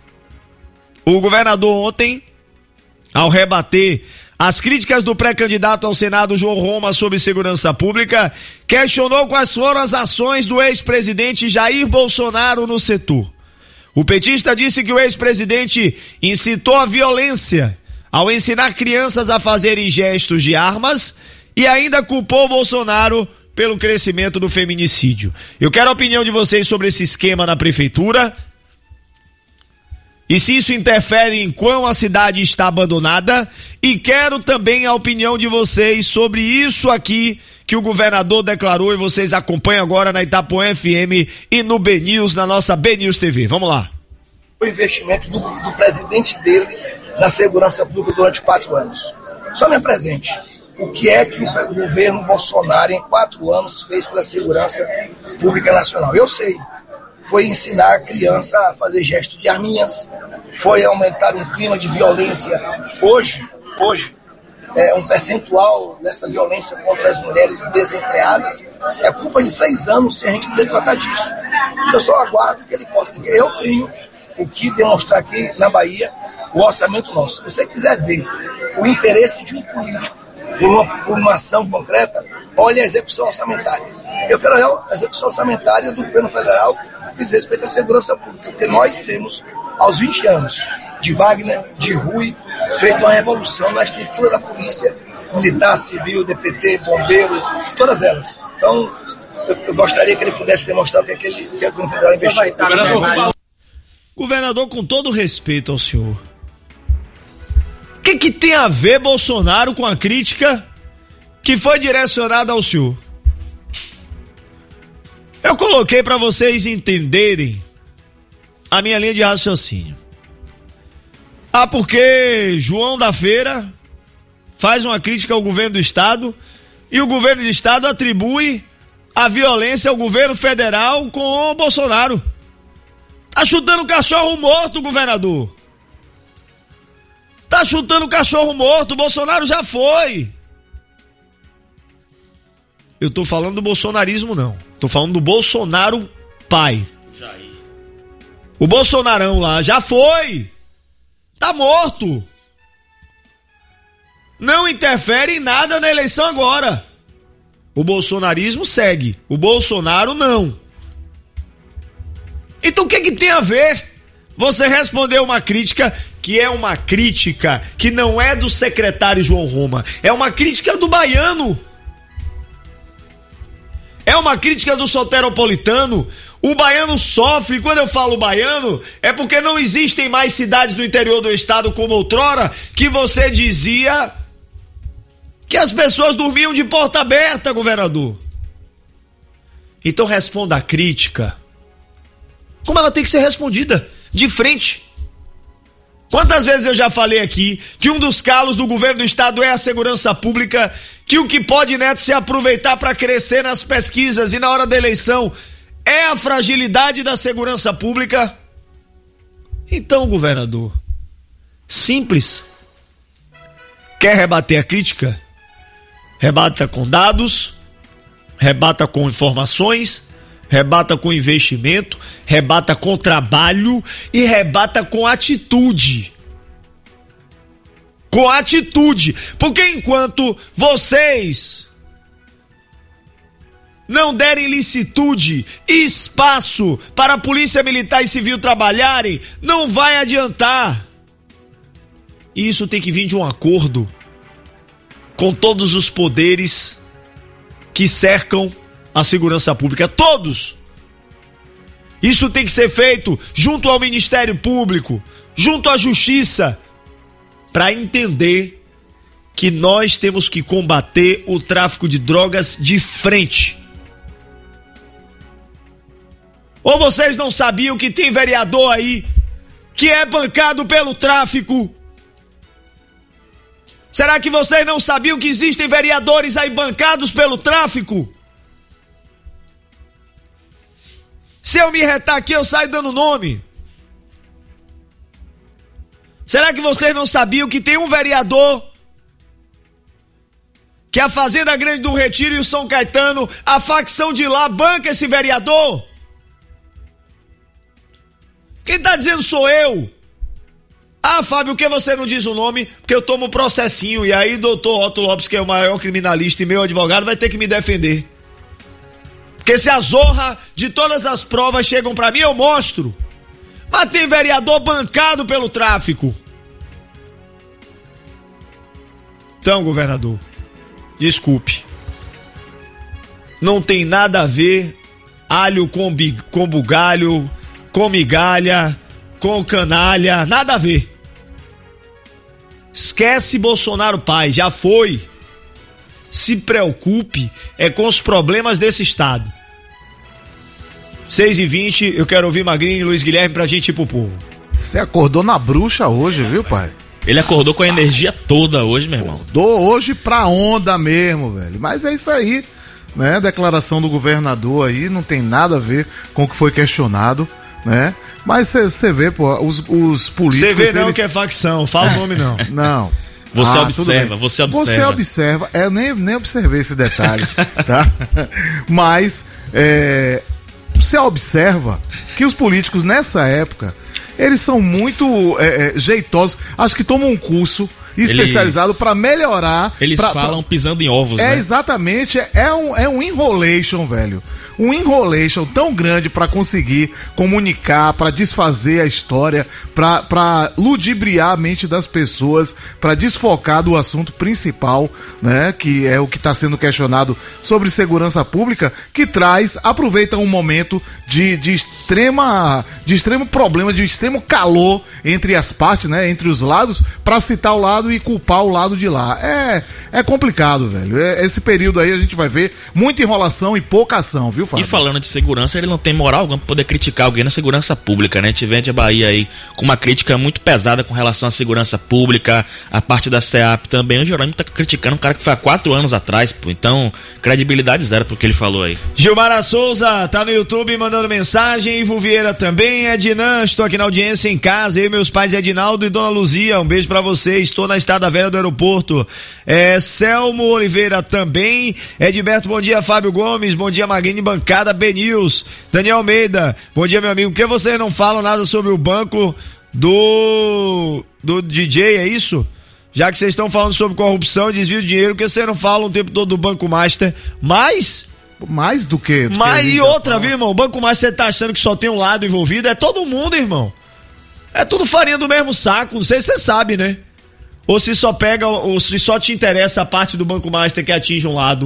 O governador ontem, ao rebater as críticas do pré-candidato ao Senado João Roma sobre segurança pública, questionou quais foram as ações do ex-presidente Jair Bolsonaro no setor. O petista disse que o ex-presidente incitou a violência ao ensinar crianças a fazerem gestos de armas e ainda culpou Bolsonaro pelo crescimento do feminicídio. Eu quero a opinião de vocês sobre esse esquema na prefeitura. E se isso interfere em quão a cidade está abandonada. E quero também a opinião de vocês sobre isso aqui que o governador declarou e vocês acompanham agora na Itapuã F M e no B News, na nossa B News T V. Vamos lá. O investimento do, do presidente dele na segurança pública durante quatro anos. Só me apresente. O que é que o governo Bolsonaro em quatro anos fez pela segurança pública nacional? Eu sei. Foi ensinar a criança a fazer gesto de arminhas, foi aumentar um clima de violência. Hoje, hoje, é, um percentual dessa violência contra as mulheres desenfreadas, é culpa de seis anos sem a gente poder tratar disso. Eu só aguardo que ele possa, porque eu tenho o que demonstrar aqui na Bahia, o orçamento nosso. Se você quiser ver o interesse de um político por uma, por uma ação concreta, olha a execução orçamentária. Eu quero olhar a execução orçamentária do governo federal que diz respeito à segurança pública, porque nós temos, aos vinte anos de Wagner, de Rui, feito uma revolução na estrutura da polícia, militar, civil, D P T, bombeiro, todas elas. Então, eu, eu gostaria que ele pudesse demonstrar o que, é que, ele, que o governo federal investiu. Governador, governador, com todo respeito ao senhor, o que, que tem a ver Bolsonaro com a crítica que foi direcionada ao senhor? Eu coloquei para vocês entenderem a minha linha de raciocínio. Ah, porque João da Feira faz uma crítica ao governo do estado e o governo do estado atribui a violência ao governo federal com o Bolsonaro. Tá chutando cachorro morto, governador. Tá chutando cachorro morto, o Bolsonaro já foi. Eu tô falando do bolsonarismo, não. Tô falando do Bolsonaro pai. Jair. O Bolsonarão lá já foi. Tá morto. Não interfere em nada na eleição agora. O bolsonarismo segue. O Bolsonaro não. Então o que que tem a ver você responder uma crítica que é uma crítica que não é do secretário João Roma, é uma crítica do baiano. É uma crítica do soteropolitano. O baiano sofre, quando eu falo baiano, é porque não existem mais cidades do interior do estado como outrora, que você dizia que as pessoas dormiam de porta aberta, governador. Então responda a crítica como ela tem que ser respondida, de frente. Quantas vezes eu já falei aqui que um dos calos do governo do estado é a segurança pública, que o que pode, Neto, se aproveitar para crescer nas pesquisas e na hora da eleição é a fragilidade da segurança pública? Então, governador, simples. Quer rebater a crítica? Rebata com dados, rebata com informações, rebata com investimento, rebata com trabalho e rebata com atitude. Com atitude. Porque enquanto vocês não derem licitude e espaço para a Polícia Militar e Civil trabalharem, não vai adiantar. E isso tem que vir de um acordo com todos os poderes que cercam a segurança pública, todos. Isso tem que ser feito junto ao Ministério Público, junto à Justiça, para entender que nós temos que combater o tráfico de drogas de frente. Ou vocês não sabiam que tem vereador aí que é bancado pelo tráfico? Será que vocês não sabiam que existem vereadores aí bancados pelo tráfico? Se eu me retar aqui, eu saio dando nome. Será que vocês não sabiam que tem um vereador que a Fazenda Grande do Retiro e o São Caetano, a facção de lá, banca esse vereador? Quem tá dizendo sou eu. Ah, Fábio, por que você não diz o nome? Porque eu tomo um processinho e aí doutor Otto Lopes, que é o maior criminalista e meu advogado, vai ter que me defender. Porque se a zorra de todas as provas chegam pra mim, eu mostro. Mas tem vereador bancado pelo tráfico. Então, governador, desculpe. Não tem nada a ver alho com, big, com bugalho, com migalha, com canalha, nada a ver. Esquece Bolsonaro pai, já foi. Se preocupe é com os problemas desse estado. seis e vinte, eu quero ouvir Magrinho e Luiz Guilherme pra gente ir pro povo. Você acordou na bruxa hoje, viu, pai? Ele acordou com a energia toda hoje, meu irmão. Acordou hoje pra onda mesmo, velho. Mas é isso aí, né? Declaração do governador aí, não tem nada a ver com o que foi questionado, né? Mas você vê, pô, os, os políticos... Você vê não eles... que é facção, fala o nome não. Não. Você Ah, observa, você observa. Você observa, é, eu nem, nem observei esse detalhe, tá? Mas, é, você observa que os políticos nessa época, eles são muito é, é, jeitosos, acho que tomam um curso especializado para melhorar. Eles pra, falam pra... pisando em ovos, é, né? Exatamente, é, é, um, é um enrolation, velho. Um enrolation tão grande para conseguir comunicar, para desfazer a história, para ludibriar a mente das pessoas, para desfocar do assunto principal, né? Que é o que está sendo questionado sobre segurança pública, que traz, aproveita um momento de, de extrema, de extremo problema, de extremo calor entre as partes, né? Entre os lados, para citar o lado e culpar o lado de lá. É, é complicado, velho. É, esse período aí a gente vai ver muita enrolação e pouca ação, viu, Fábio? E falando de segurança, ele não tem moral alguma pra poder criticar alguém na segurança pública, né? Tivemos a Bahia aí com uma crítica muito pesada com relação à segurança pública, a parte da SEAP também. O Jerônimo tá criticando um cara que foi há quatro anos atrás, pô. Então, credibilidade zero pro que ele falou aí. Gilmara Souza tá no YouTube mandando mensagem. Ivo Vieira também. Ednan, estou aqui na audiência em casa. Eu e meus pais, Edinaldo e Dona Luzia. Um beijo pra vocês. Estou na Estrada Velha do aeroporto. É, Selmo Oliveira também. Edberto, bom dia. Fábio Gomes, bom dia. Magrini Bancada, B-News. Daniel Almeida, bom dia, meu amigo. Por que vocês não falam nada sobre o banco do do D J, é isso? Já que vocês estão falando sobre corrupção e desvio de dinheiro, por que vocês não falam o tempo todo do Banco Master? Mas... Mais do que? Do Mas que e outra, viu, irmão? O Banco Master, você tá achando que só tem um lado envolvido? É todo mundo, irmão. É tudo farinha do mesmo saco. Não sei se você sabe, né? Ou se só pega, ou se só te interessa a parte do Banco Master que atinge um lado.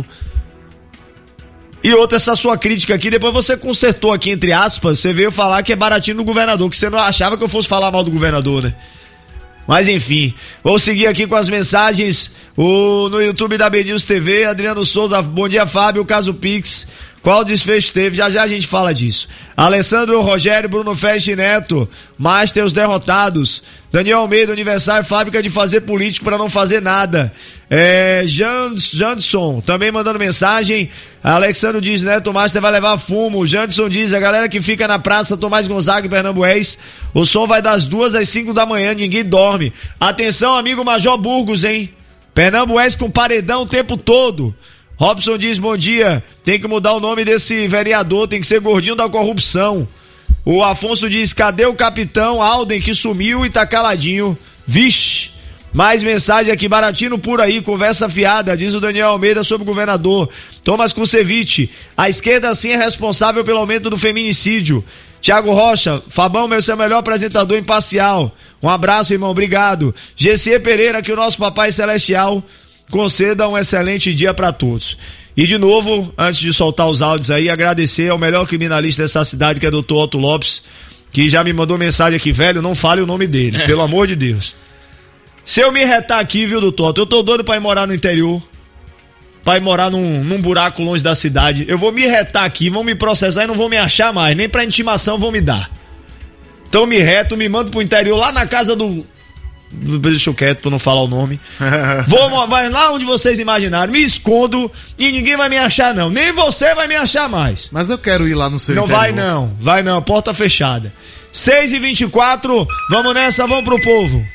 E outra, essa sua crítica aqui, depois você consertou aqui, entre aspas, você veio falar que é baratinho do governador, que você não achava que eu fosse falar mal do governador, né? Mas enfim, vou seguir aqui com as mensagens o, no YouTube da B-News T V, Adriano Souza, bom dia Fábio, caso Pix, qual desfecho teve? Já já a gente fala disso. Alessandro Rogério, Bruno Feste Neto, Master os derrotados, Daniel Almeida, aniversário, fábrica de fazer político para não fazer nada. É, Janderson também mandando mensagem. Alexandre diz, Neto Master vai levar fumo. Janderson diz, a galera que fica na praça Tomás Gonzaga e Pernambués, o som vai das duas às cinco da manhã, ninguém dorme. Atenção, amigo Major Burgos, hein? Pernambués com paredão o tempo todo. Robson diz, bom dia, tem que mudar o nome desse vereador, tem que ser gordinho da corrupção. O Afonso diz, cadê o capitão Alden que sumiu e tá caladinho? Vixe, mais mensagem aqui, Baratino por aí, conversa fiada, diz o Daniel Almeida sobre o governador. Thomas Kusevich, a esquerda sim é responsável pelo aumento do feminicídio. Tiago Rocha, Fabão, meu seu melhor apresentador imparcial. Um abraço, irmão, obrigado. G C Pereira, que o nosso papai celestial conceda um excelente dia para todos. E de novo, antes de soltar os áudios aí, agradecer ao melhor criminalista dessa cidade, que é o doutor Otto Lopes, que já me mandou mensagem aqui, velho, não fale o nome dele, pelo amor de Deus. Se eu me retar aqui, viu, doutor Otto, eu tô doido pra ir morar no interior, pra ir morar num, num buraco longe da cidade, eu vou me retar aqui, vão me processar e não vão me achar mais, nem pra intimação vão me dar. Então me reto, me mando pro interior, lá na casa do... Deixa eu quieto pra não falar o nome. Vou vai lá onde vocês imaginaram, me escondo e ninguém vai me achar não, nem você vai me achar mais. Mas eu quero ir lá no seu Não interior. vai não, vai não, porta fechada. seis e vinte e quatro, vamos nessa, vamos pro povo.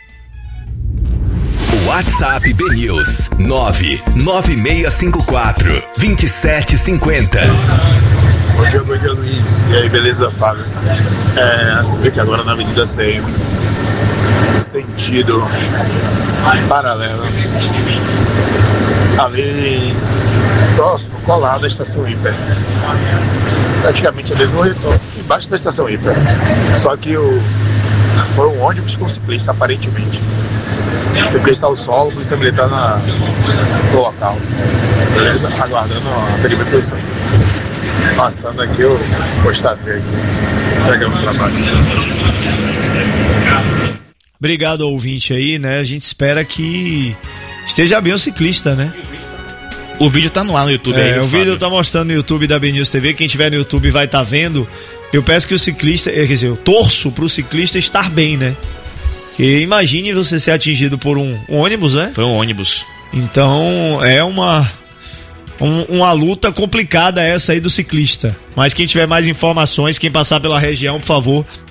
WhatsApp B News nove nove seis cinco quatro dois sete cinco zero. Bom dia, bom dia, Luiz. E aí, beleza, Fábio? É, acidente agora na Avenida cem, sentido paralelo, ali próximo, colado à estação Hiper, praticamente ali no retorno, embaixo da estação Hiper. Só que o, foi um ônibus com ciclista, aparentemente. O ciclista ao solo, polícia militar na, no local. Beleza? Aguardando o atendimento do sangue. Passando aqui o constatei aqui, pegando o trabalho. Obrigado ao ouvinte aí, né? A gente espera que esteja bem o ciclista, né? O vídeo tá no ar no YouTube é, aí, o Fábio. vídeo tá mostrando no YouTube da B-News T V, quem tiver no YouTube vai estar tá vendo. Eu peço que o ciclista, quer dizer, eu torço pro ciclista estar bem, né? Porque imagine você ser atingido por um, um ônibus, né? Foi um ônibus. Então, é uma... Um, uma luta complicada essa aí do ciclista. Mas quem tiver mais informações, quem passar pela região, por favor,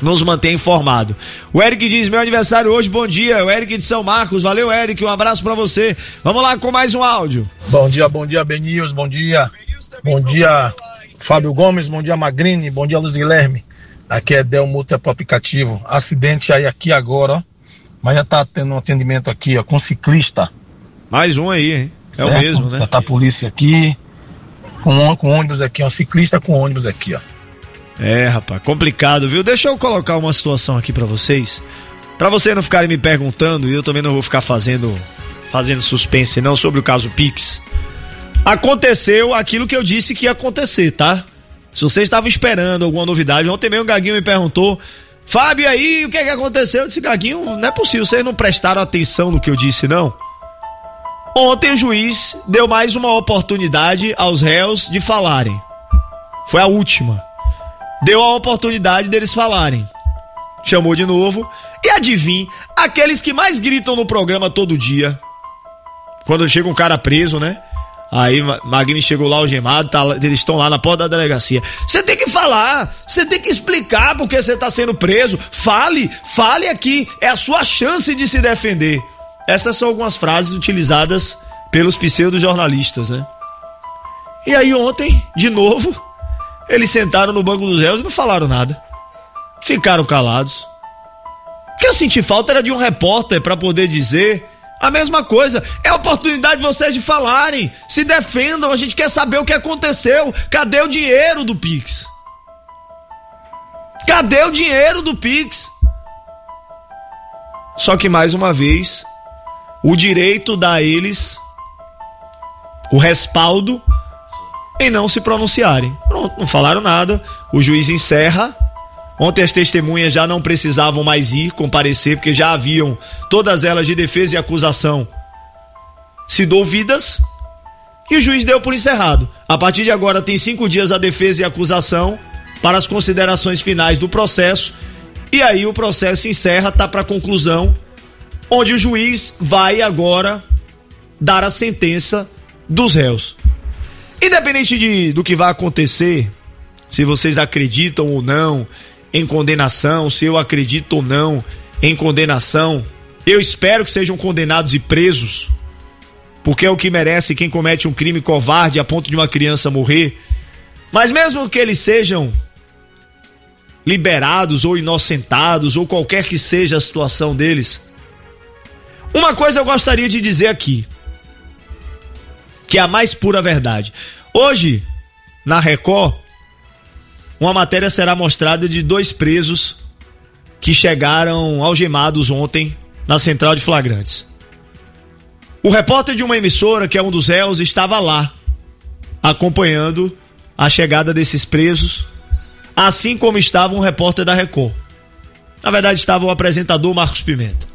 nos mantém informado. O Eric diz, meu aniversário hoje, bom dia. O Eric de São Marcos, valeu Eric, um abraço pra você. Vamos lá com mais um áudio. Bom dia, bom dia, Benils, bom dia. Bom dia, Fábio Gomes, bom dia, Magrini, bom dia, Luiz Guilherme. Aqui é Del Multa pro aplicativo. Acidente aí aqui agora, ó. Mas já tá tendo um atendimento aqui, ó, com ciclista. Mais um aí, hein? É certo? O mesmo, né? Já tá a polícia aqui, com, com ônibus aqui, ó, ciclista com ônibus aqui, ó. É, rapaz, complicado, viu? Deixa eu colocar uma situação aqui pra vocês, pra vocês não ficarem me perguntando, e eu também não vou ficar fazendo fazendo suspense não sobre o caso Pix. Aconteceu aquilo que eu disse que ia acontecer, tá? Se vocês estavam esperando alguma novidade, ontem mesmo o Gaguinho me perguntou, Fábio, aí, o que é que aconteceu? Eu disse, Gaguinho, não é possível, vocês não prestaram atenção no que eu disse, não? Ontem o juiz deu mais uma oportunidade aos réus de falarem. Foi a última. Deu a oportunidade deles falarem. Chamou de novo. E adivinhe, aqueles que mais gritam no programa todo dia, quando chega um cara preso, né? Aí Magrini chegou lá algemado, tá, eles estão lá na porta da delegacia. Você tem que falar, você tem que explicar porque você tá sendo preso. Fale, fale aqui, é a sua chance de se defender. Essas são algumas frases utilizadas pelos pseudo-jornalistas, né? E aí ontem, de novo, eles sentaram no banco dos réus e não falaram nada. Ficaram calados. O que eu senti falta era de um repórter para poder dizer a mesma coisa. É a oportunidade de vocês de falarem. Se defendam, a gente quer saber o que aconteceu. Cadê o dinheiro do Pix? Cadê o dinheiro do Pix? Só que mais uma vez, o direito dá a eles o respaldo em não se pronunciarem. Pronto, não falaram nada. O juiz encerra. Ontem as testemunhas já não precisavam mais ir comparecer, porque já haviam todas elas de defesa e acusação sido ouvidas, e o juiz deu por encerrado. A partir de agora tem cinco dias a defesa e a acusação para as considerações finais do processo, e aí o processo encerra, tá para conclusão, onde o juiz vai agora dar a sentença dos réus. Independente de, do que vai acontecer, se vocês acreditam ou não em condenação, se eu acredito ou não em condenação, eu espero que sejam condenados e presos, porque é o que merece quem comete um crime covarde a ponto de uma criança morrer. Mas mesmo que eles sejam liberados ou inocentados, ou qualquer que seja a situação deles, uma coisa eu gostaria de dizer aqui, que é a mais pura verdade. Hoje, na Record, uma matéria será mostrada de dois presos que chegaram algemados ontem na central de flagrantes. O repórter de uma emissora, que é um dos réus, estava lá, acompanhando a chegada desses presos, assim como estava um repórter da Record. Na verdade, estava o apresentador Marcos Pimenta.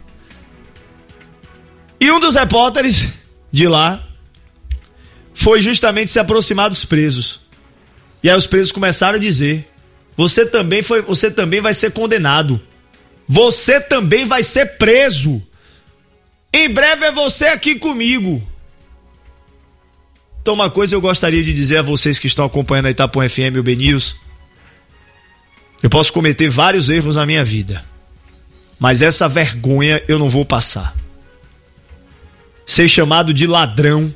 E um dos repórteres de lá foi justamente se aproximar dos presos. E aí os presos começaram a dizer: você também foi, você também vai ser condenado. Você também vai ser preso. Em breve é você aqui comigo. Então uma coisa eu gostaria de dizer a vocês que estão acompanhando a Itapuã F M e o B News. Eu posso cometer vários erros na minha vida, mas essa vergonha eu não vou passar. Ser chamado de ladrão,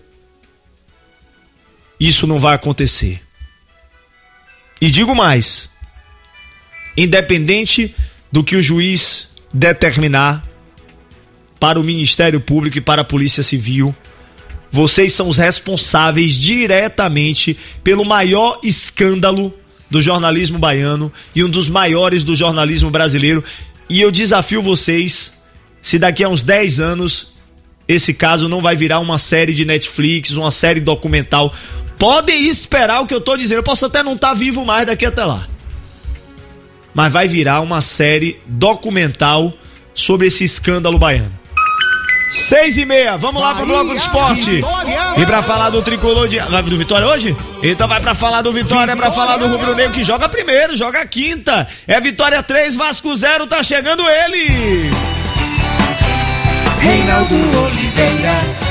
isso não vai acontecer. E digo mais, independente do que o juiz determinar para o Ministério Público e para a Polícia Civil, vocês são os responsáveis diretamente pelo maior escândalo do jornalismo baiano e um dos maiores do jornalismo brasileiro. E eu desafio vocês, se daqui a uns dez anos esse caso não vai virar uma série de Netflix, uma série documental, podem esperar o que eu tô dizendo. Eu posso até não estar vivo mais daqui até lá, mas vai virar uma série documental sobre esse escândalo baiano. Seis e meia, vamos lá pro Bloco do Esporte. Vitória. E pra falar do tricolor de... Vai do Vitória hoje? Então vai pra falar do Vitória, Vitória. Pra falar do Rubro Negro, que joga primeiro, joga quinta. É Vitória três, Vasco zero, tá chegando ele. Reinaldo Oliveira.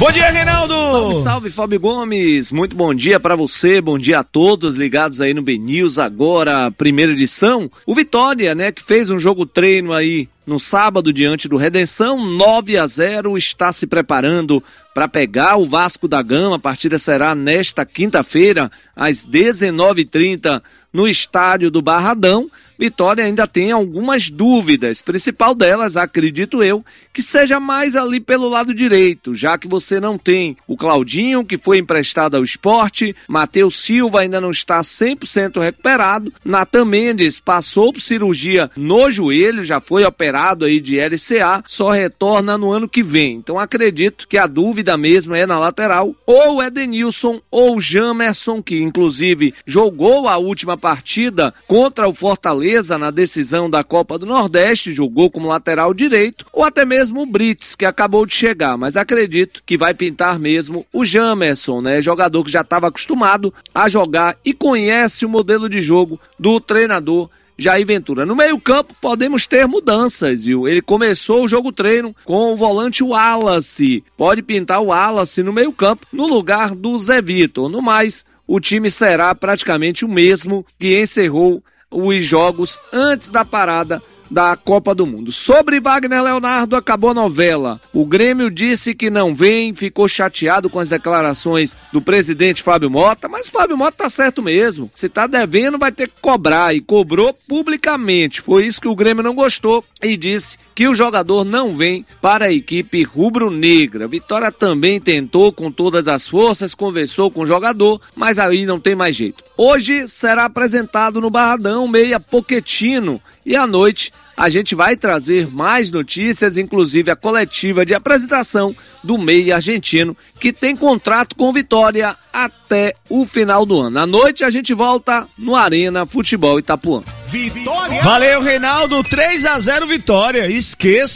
Bom dia, Reinaldo! Salve, salve, Fábio Gomes. Muito bom dia pra você, bom dia a todos ligados aí no B News, agora, primeira edição. O Vitória, né, que fez um jogo treino aí no sábado diante do Redenção, nove a zero, está se preparando para pegar o Vasco da Gama. A partida será nesta quinta-feira, às dezenove e trinta, no estádio do Barradão. Vitória ainda tem algumas dúvidas, principal delas, acredito eu, que seja mais ali pelo lado direito, já que você não tem o Claudinho, que foi emprestado ao Sport, Matheus Silva ainda não está cem por cento recuperado, Nathan Mendes passou por cirurgia no joelho, já foi operado aí de L C A, só retorna no ano que vem. Então acredito que a dúvida mesmo é na lateral, ou Edenilson ou Jamerson, que inclusive jogou a última partida contra o Fortaleza na decisão da Copa do Nordeste, jogou como lateral direito, ou até mesmo o Brits, que acabou de chegar, mas acredito que vai pintar mesmo o Jamerson, né? Jogador que já estava acostumado a jogar e conhece o modelo de jogo do treinador Jair Ventura. No meio-campo podemos ter mudanças, viu? Ele começou o jogo treino com o volante Wallace. Pode pintar o Wallace no meio-campo no lugar do Zé Vitor. No mais, o time será praticamente o mesmo que encerrou os jogos antes da parada da Copa do Mundo. Sobre Wagner Leonardo, acabou a novela. O Grêmio disse que não vem, ficou chateado com as declarações do presidente Fábio Mota, mas o Fábio Mota tá certo mesmo. Se tá devendo, vai ter que cobrar, e cobrou publicamente. Foi isso que o Grêmio não gostou e disse que o jogador não vem para a equipe rubro-negra. Vitória também tentou com todas as forças, conversou com o jogador, mas aí não tem mais jeito. Hoje será apresentado no Barradão meia Pochettino, e à noite a gente vai trazer mais notícias, inclusive a coletiva de apresentação do meia argentino, que tem contrato com Vitória até o final do ano. À noite a gente volta no Arena Futebol Itapuã. Vitória! Valeu, Reinaldo, três a zero Vitória, esqueça.